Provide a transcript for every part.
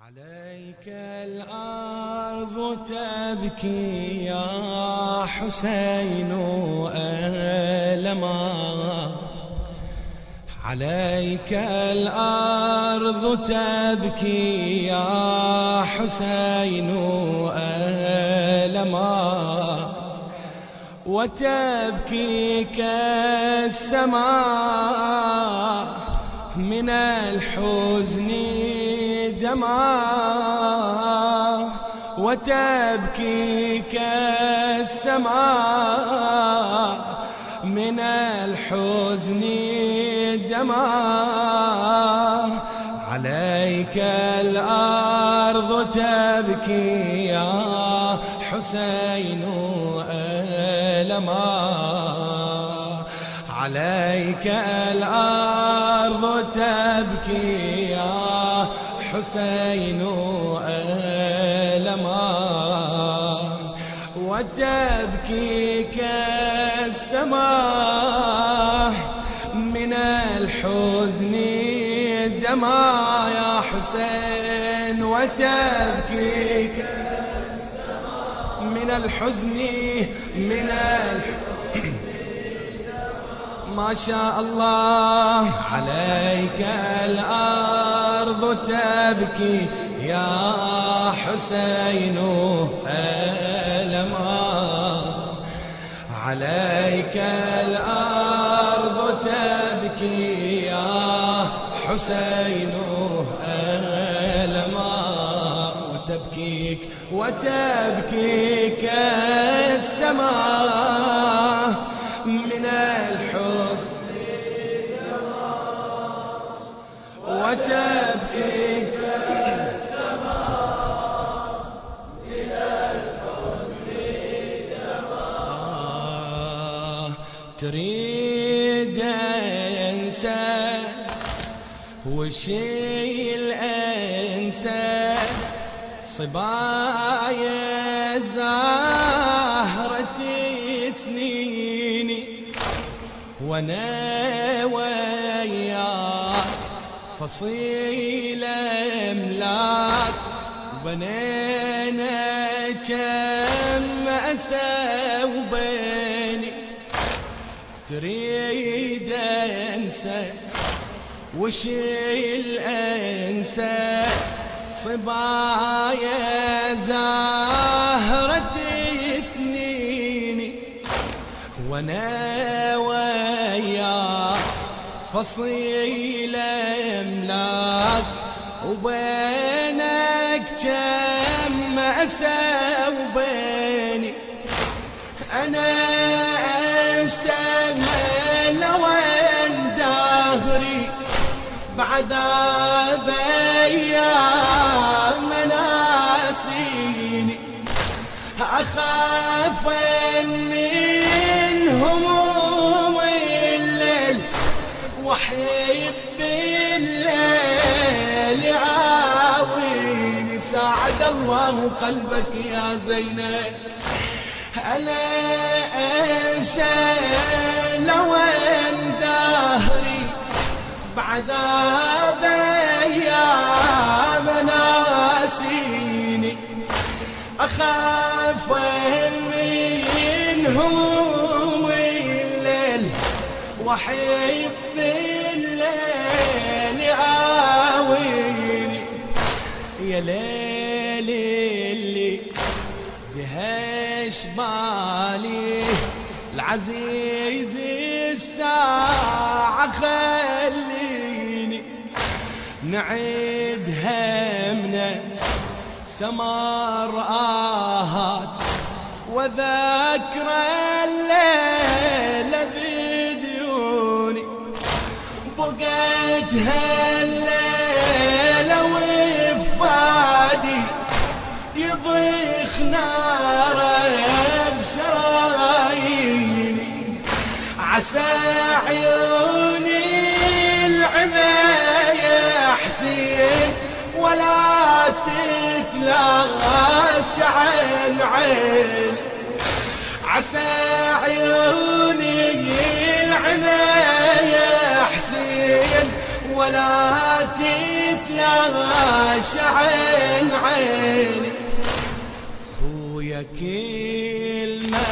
عليك الأرض تبكي يا حسين ألما، عليك الأرض تبكي يا حسين ألما، وتبكي كالسماء من الحزن دما، وتبكي كالسماء من الحزن دما. عليك الأرض تبكي يا حسين ألما، عليك الأرض تبكي يا حسين ألما، وتبكي كالسماء من الحزن دما يا حسين، وتبكي كالسماء من الحزن ما شاء الله. عليك الأرض تبكي يا حسين ألما، عليك الأرض تبكي يا حسين ألما، وتبكي كالسماء من الحزن وتبكي كالسماء من الحزن تريد أنسى وشيل أنسى صبايا زهرة سنيني، وانا وياك فصيل املاك، بنينا كم أسى وبيني. تريد انسى وشيل انسى صبايا زهرة سنيني، وانا وياك فصيل املاك، وبينك كم أسى وبيني. انا اسمى لوين دهري بعذاب ايام ناسيني، اخاف من هموم الليل واحب الليل يعاويني. ساعد الله قلبك يا زينب، ألا أنسى لوين دهري بعذاب أيام ناسيني، أخاف من هموم الليل وأحب الليل يعاويني. يا ليل اللي دهش بالي العزيز الساعة، خليني نعيد همنا سمر آهات وذكرى الليلة بديوني. بقيت هالليلة وفادي يضيخ ناره بشراييني، عسى عيوني العمى يا حسين ولا تتلاش عن عين، عسى عيوني العمى يا حسين ولا تتلاشى عين عيني. خويا كل ما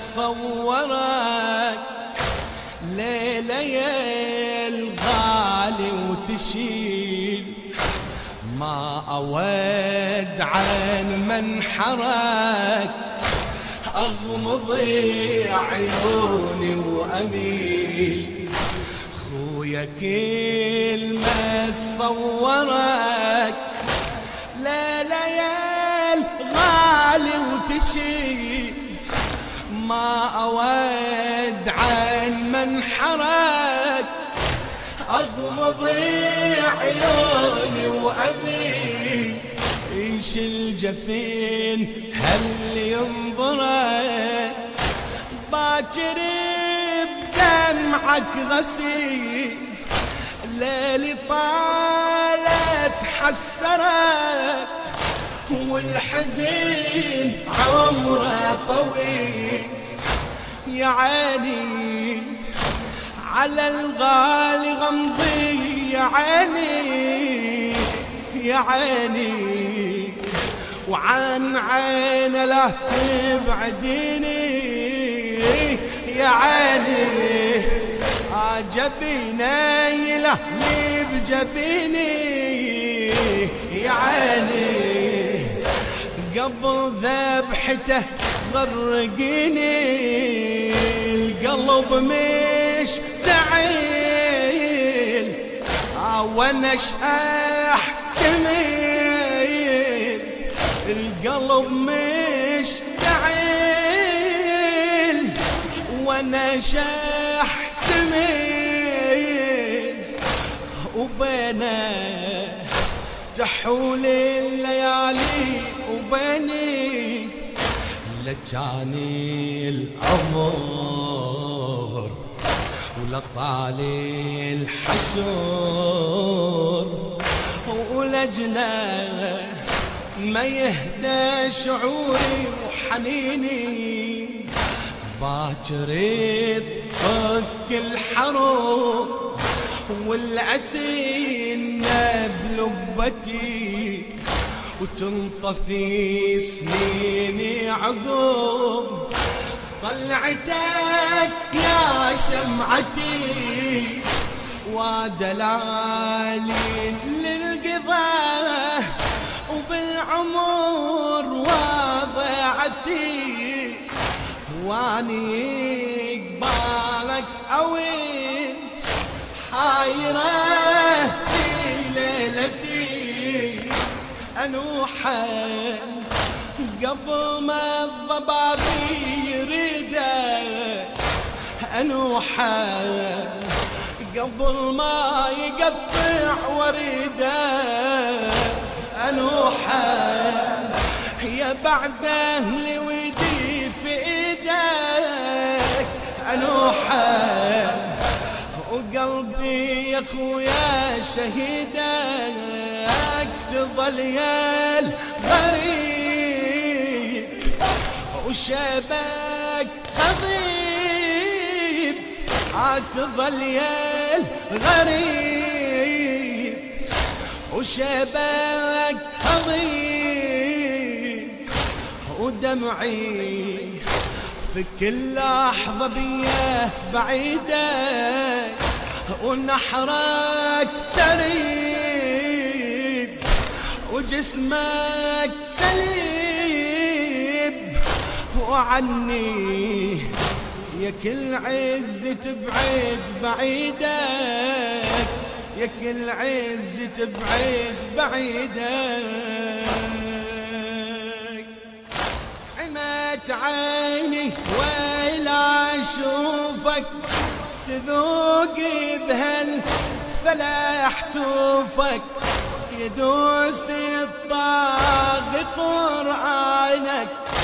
تصورك ليلة يا الغالي وتشيل، ما أود عن منحرك أغمض عيوني وأميل. خويا كل ما تصورك ليلة يا الغالي وتشيل، ما أود عن منحرك أغمض عيوني وأميل. إيش الجفين هل ينظرك باكر بدمعك غسيل، ليلي طالت حسرك والحزين عمره طويل. يا عيني على الغالي غمضي، يا عيني يا عيني وعن عين لا تبعديني. يا عيني عجبينا يلهلي بجبيني. يا عيني قبل ذبحته غرقيني، القلب مش تعيل وانا احتمل. القلب مش تعيل وانا احتمل. وبينا تحول الليالي وبيني لجاني العمر ولا طالي الحشر، ولجنا ما يهدى شعوري وحنيني. باكر تفك الحروب والعسين بلبتي، وتنطفي سنيني عقب طلعتك يا شمعتي. ودلالي للقضاء وبالعمر وضعتي، واني قبالك اوين حايرة في ليلتي. أنوحا قبل ما الضبابي يريدك، أنوحا قبل ما يقطع وريدك. أنوحا يا بعد أهلي ودي في إيدك. أنوحا وقلبي يا خويا شهيدك، تظل يا الغريب وشبك خضيب. تظل يا الغريب وشبك خضيب، ودمعي في كل لحظة بيه بعيدك، ونحرك تريب وجسمك سليب. وعني يا كل عز تبعد بعيدك، يا كل عز تبعد بعيدك. عمت عيني ويلا اشوفك تذوق بهالفلاح توفك، يدوس الطاغي قرآنك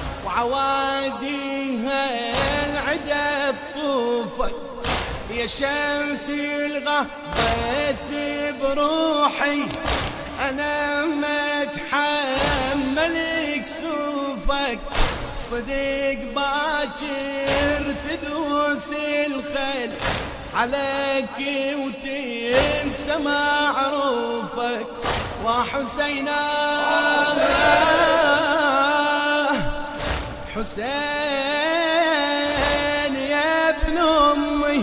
وعواديها العدا تطوفك. يا شمس الغابت بروحي أنا ما أتحمل كسوفك، صدق باكر تدوس الخيل عليك وتنسى معروفك وحسينا حسين يا ابن أمي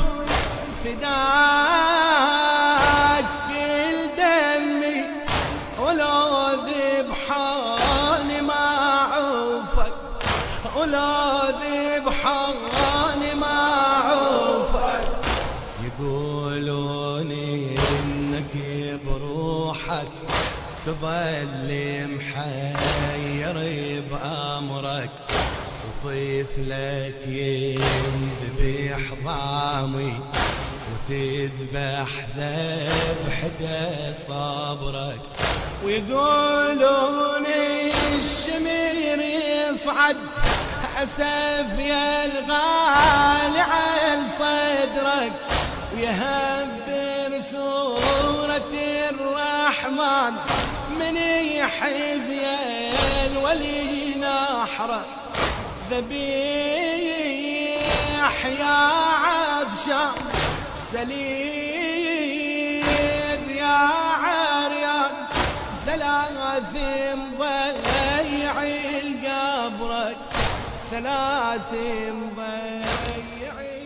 فداك كل دمي ولو ذبحاني ما عوفك ولو ذبحاني ما عوفك يقولون إنك بروحك تظل محير بأمرك وطفلك يذبح ضامي وتذبح ذبحته صبرك ويقولون الشمير يصعد أسف يا الغالي على صدرك ويهبر سورة الرحمن من يحيز يا الولي نحره ذبيح يا عطشان سليم يا عريان ثلاث مضيع القبرك ثلاث مضيع